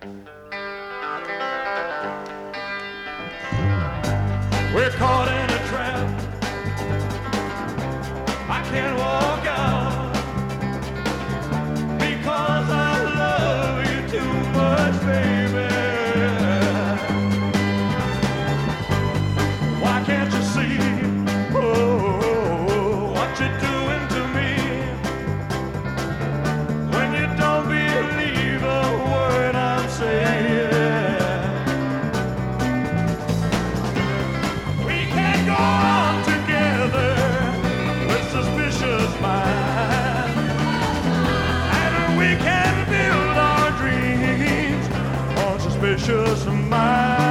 We're caught in a trap. I can't walk out because I love you too much, baby. Why can't you see, oh, what you're doing to me? When you don't believe a word I'm saying. We can't go on together with suspicious minds, and we can build our dreams on suspicious minds.